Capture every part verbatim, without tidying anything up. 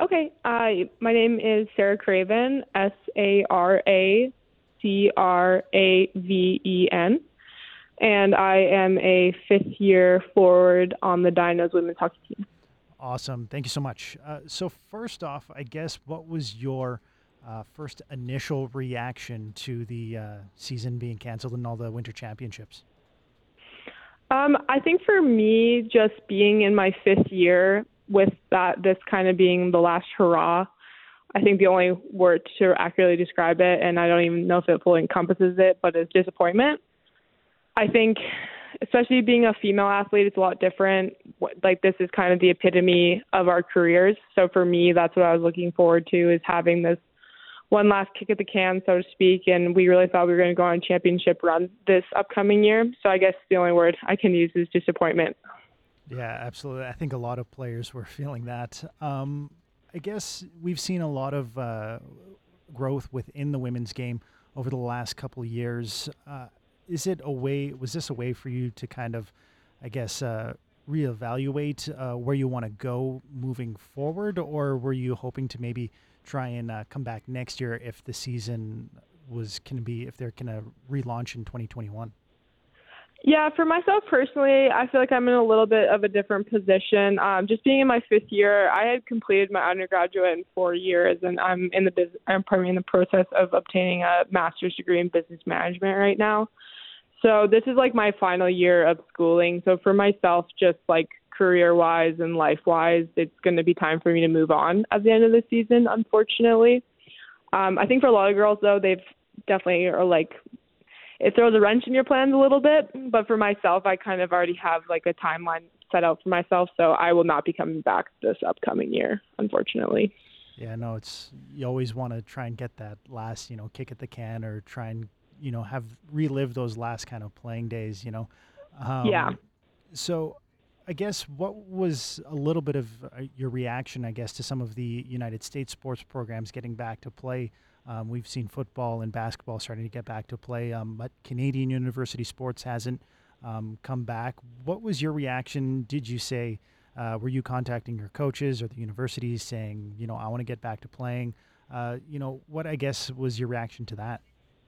Okay. Uh, my name is Sarah Craven, S A R A C R A V E N, and I am a fifth year forward on the Dinos women's hockey team. Awesome. Thank you so much. Uh, so first off, I guess, what was your uh, first initial reaction to the uh, season being canceled and all the winter championships? Um, I think for me, just being in my fifth year with that, this kind of being the last hurrah, I think the only word to accurately describe it, and I don't even know if it fully encompasses it, but is disappointment. I think, especially being a female athlete, it's a lot different. Like, this is kind of the epitome of our careers. So for me, that's what I was looking forward to, is having this one last kick at the can, so to speak. And we really thought we were going to go on a championship run this upcoming year. So I guess the only word I can use is disappointment. Yeah, absolutely. I think a lot of players were feeling that. Um, I guess we've seen a lot of uh, growth within the women's game over the last couple of years. Uh, is it a way, was this a way for you to kind of, I guess, uh, reevaluate uh, where you want to go moving forward, or were you hoping to maybe try and uh, come back next year if the season was can be if they're gonna relaunch in twenty twenty-one? Yeah, for myself personally, I feel like I'm in a little bit of a different position. Um, just being in my fifth year, I had completed my undergraduate in four years, and I'm in the business. I'm probably in the process of obtaining a master's degree in business management right now. So this is like my final year of schooling. So for myself, just like career-wise and life-wise, it's going to be time for me to move on at the end of the season, unfortunately. Um, I think for a lot of girls, though, they've definitely are like, it throws a wrench in your plans a little bit. But for myself, I kind of already have like a timeline set out for myself. So I will not be coming back this upcoming year, unfortunately. Yeah, no, it's, you always want to try and get that last, you know, kick at the can, or try and, you know, have relive those last kind of playing days, you know. Um, Yeah. So I guess what was a little bit of uh, your reaction, I guess, to some of the United States sports programs getting back to play? Um, we've seen football and basketball starting to get back to play, um, but Canadian university sports hasn't um, come back. What was your reaction? Did you say, uh, were you contacting your coaches or the universities saying, you know, I want to get back to playing? Uh, you know, what, I guess, was your reaction to that?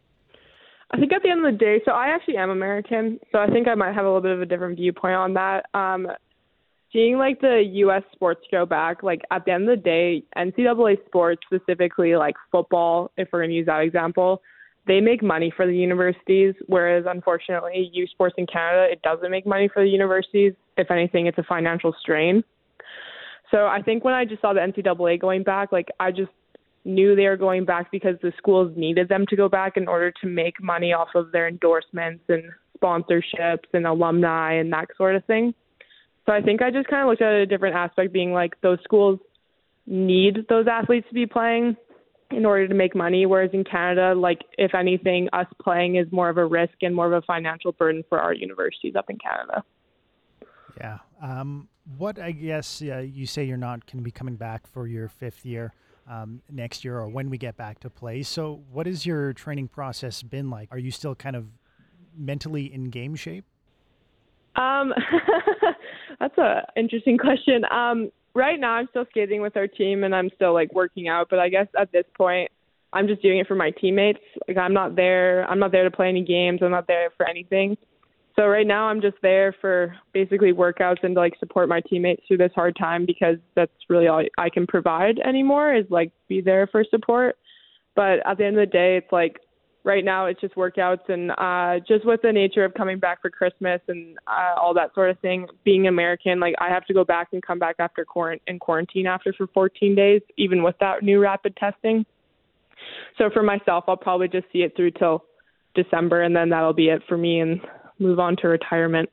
I think at the end of the day, so I actually am American, so I think I might have a little bit of a different viewpoint on that. Um, seeing like the U S sports go back, like at the end of the day, N C double A sports, specifically like football, if we're going to use that example, they make money for the universities, whereas unfortunately U Sports in Canada, it doesn't make money for the universities. If anything, it's a financial strain. So I think when I just saw the N C double A going back, like I just knew they were going back because the schools needed them to go back in order to make money off of their endorsements and sponsorships and alumni and that sort of thing. So I think I just kind of looked at a different aspect, being like those schools need those athletes to be playing in order to make money, whereas in Canada, like if anything, us playing is more of a risk and more of a financial burden for our universities up in Canada. Yeah. Um, what, I guess, uh, you say you're not going to be coming back for your fifth year um, next year, or when we get back to play. So what has your training process been like? Are you still kind of mentally in game shape? Um, that's a interesting question. Um, right now I'm still skating with our team and I'm still like working out, but I guess at this point I'm just doing it for my teammates. Like I'm not there, I'm not there to play any games. I'm not there for anything. So right now I'm just there for basically workouts and to like support my teammates through this hard time, because that's really all I can provide anymore, is like be there for support. But at the end of the day, it's like right now it's just workouts, and uh, just with the nature of coming back for Christmas and uh, all that sort of thing, being American, like I have to go back and come back after quarant- in quarantine after for fourteen days, even with that new rapid testing. So for myself, I'll probably just see it through till December, and then that'll be it for me and move on to retirement.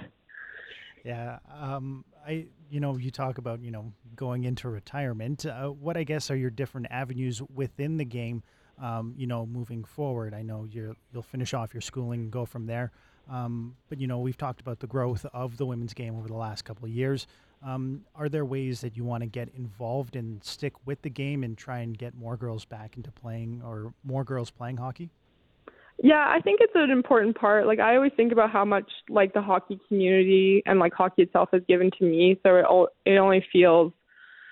Yeah. Um, I, you know, you talk about, you know, going into retirement. Uh, what, I guess, are your different avenues within the game, um, you know, moving forward? I know you're, you'll finish off your schooling and go from there. Um, but, you know, we've talked about the growth of the women's game over the last couple of years. Um, are there ways that you want to get involved and stick with the game and try and get more girls back into playing, or more girls playing hockey? Yeah, I think it's an important part. Like I always think about how much like the hockey community and like hockey itself has given to me. So it, it only feels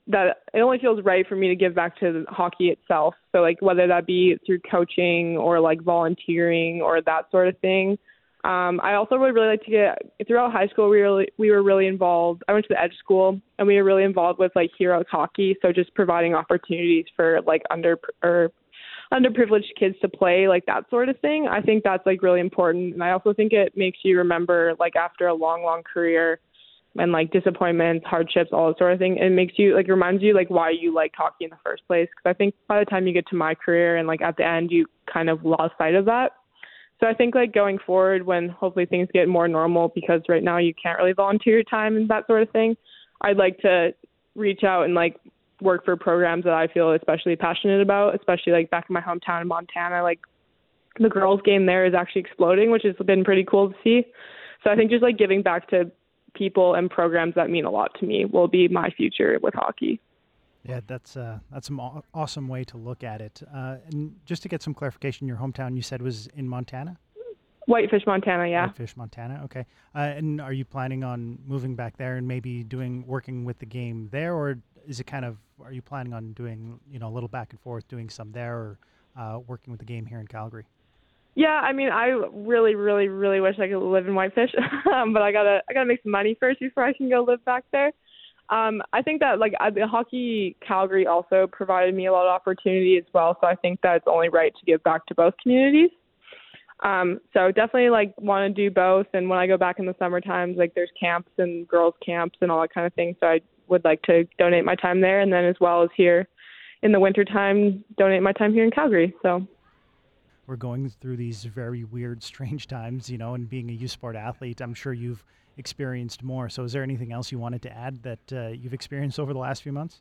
that it only feels right for me to give back to hockey itself. So like whether that be through coaching or like volunteering or that sort of thing. Um, I also would really like to get throughout high school. We were really, we were really involved. I went to the Edge School and we were really involved with like Heroes Hockey. So just providing opportunities for like under or underprivileged kids to play, like that sort of thing. I think that's like really important. And I also think it makes you remember like after a long, long career and like disappointments, hardships, all that sort of thing. It makes you like reminds you like why you liked hockey in the first place. Because I think by the time you get to my career and like at the end, you kind of lost sight of that. So I think like going forward when hopefully things get more normal, because right now you can't really volunteer your time and that sort of thing, I'd like to reach out and like work for programs that I feel especially passionate about, especially like back in my hometown in Montana. Like the girls game there is actually exploding, which has been pretty cool to see. So I think just like giving back to people and programs that mean a lot to me will be my future with hockey. Yeah, that's uh, that's an aw- awesome way to look at it. Uh, and just to get some clarification, your hometown you said was in Montana? Whitefish, Montana, yeah. Whitefish, Montana. Okay. Uh, and are you planning on moving back there and maybe doing working with the game there, or is it kind of are you planning on doing you know a little back and forth, doing some there, or uh, working with the game here in Calgary? Yeah, I mean, I really, really, really wish I could live in Whitefish, um, but I gotta I gotta make some money first before I can go live back there. Um, I think that like the Hockey Calgary also provided me a lot of opportunity as well, so I think that it's only right to give back to both communities. Um, so definitely like want to do both, and when I go back in the summer times, like there's camps and girls camps and all that kind of thing, so I would like to donate my time there, and then as well as here in the winter time, donate my time here in Calgary. So we're going through these very weird, strange times, you know, and being a U Sport athlete, I'm sure you've experienced more. So is there anything else you wanted to add that uh, you've experienced over the last few months?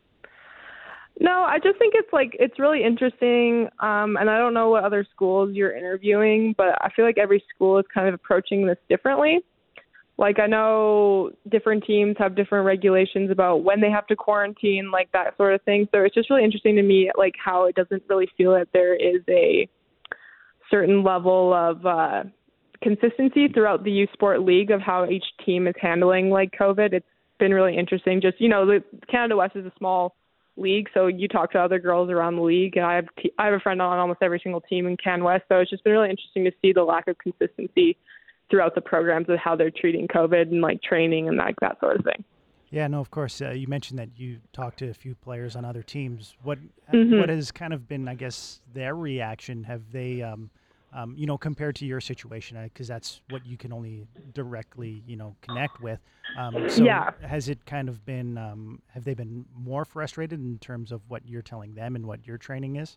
No, I just think it's like, it's really interesting. Um, and I don't know what other schools you're interviewing, but I feel like every school is kind of approaching this differently. Like I know different teams have different regulations about when they have to quarantine, like that sort of thing. So it's just really interesting to me, like how it doesn't really feel that there is a certain level of uh, consistency throughout the U Sport League of how each team is handling like COVID. It's been really interesting. Just, you know, the Canada West is a small league, so you talk to other girls around the league, and I have t- I have a friend on almost every single team in Can West, so it's just been really interesting to see the lack of consistency throughout the programs of how they're treating COVID and like training and like that sort of thing. Yeah, no, of course. Uh, you mentioned that you talked to a few players on other teams. What Mm-hmm. what has kind of been, I guess, their reaction? Have they, um, um, you know, compared to your situation, because uh, that's what you can only directly, you know, connect with. Um, so Yeah. has it kind of been, um, have they been more frustrated in terms of what you're telling them and what your training is?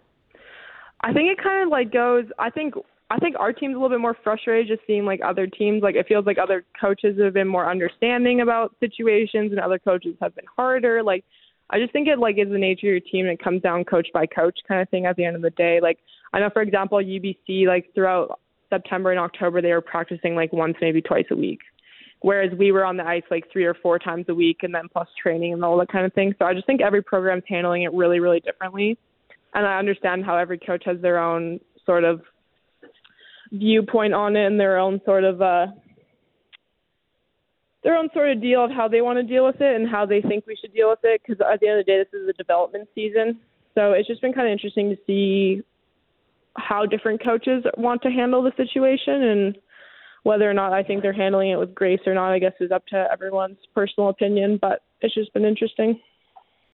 I think it kind of like goes, I think I think our team's a little bit more frustrated just seeing like other teams. Like it feels like other coaches have been more understanding about situations and other coaches have been harder. Like I just think it like is the nature of your team and it comes down coach by coach kind of thing at the end of the day. Like I know, for example, U B C, like throughout September and October, they were practicing like once, maybe twice a week. Whereas we were on the ice like three or four times a week and then plus training and all that kind of thing. So I just think every program's handling it really, really differently. And I understand how every coach has their own sort of viewpoint on it and their own sort of uh, their own sort of deal of how they want to deal with it and how they think we should deal with it. Because at the end of the day, this is a development season. So it's just been kind of interesting to see how different coaches want to handle the situation, and whether or not I think they're handling it with grace or not, I guess is up to everyone's personal opinion. But it's just been interesting.